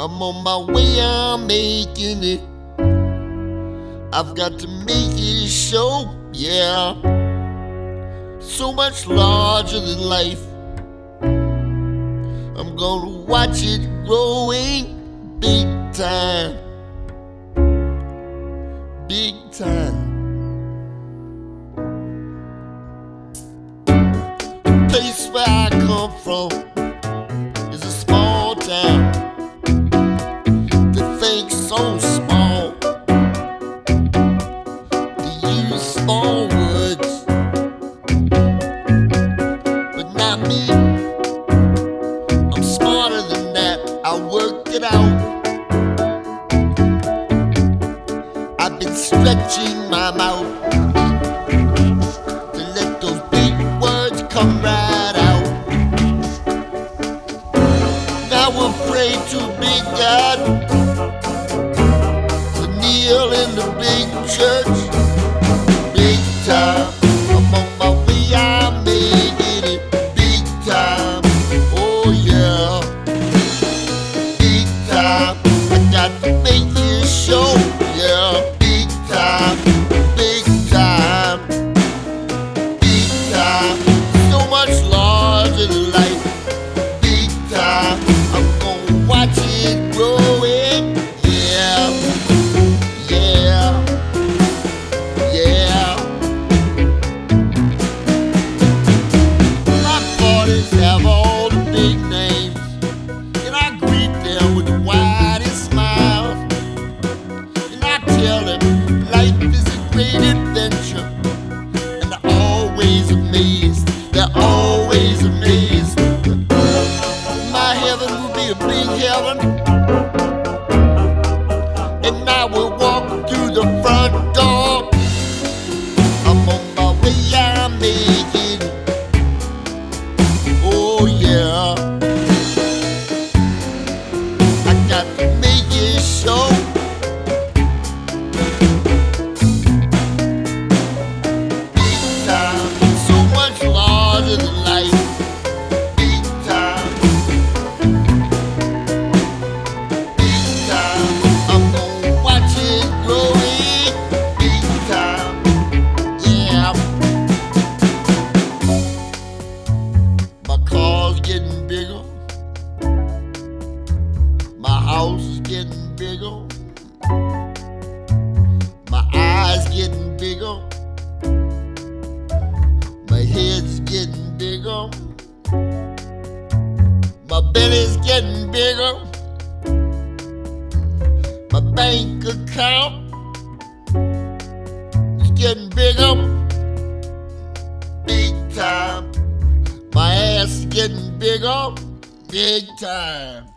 I'm on my way, I'm making it. I've got to make it show, yeah. So much larger than life. I'm gonna watch it growing big time. Big time. The place where I come from is a small town. They think so small. They use small words, but not me. I'm smarter than that. I worked it out. I've been stretching my mouth to let those big words come right out. Now we're afraid to big God, to kneel in the big church. Big time. I'm on my way, I'm making it. Big time. Oh yeah. Big time. I got to make it show. Yeah. Big time. Big time. Big time. So much larger than life. Big time. I'm gonna watch it growing. Yeah. Yeah. Yeah. My parties have all the big names, and I greet them with the widest smiles. And I tell them life is a great adventure, and they're always amazed. They're always amazed. My heaven will be a big heaven, and I will walk through the front door. I'm on my way, I'm making it. Oh yeah. I got to make it show. Big time. So much larger than life. Big time. Big time. I'm gonna watch it growing. Big time. Yeah. My car's getting bigger. My house is getting bigger. My eyes getting bigger. My head's getting bigger. My belly's getting bigger. My bank account is getting bigger. Big time. My ass is getting bigger. Big time.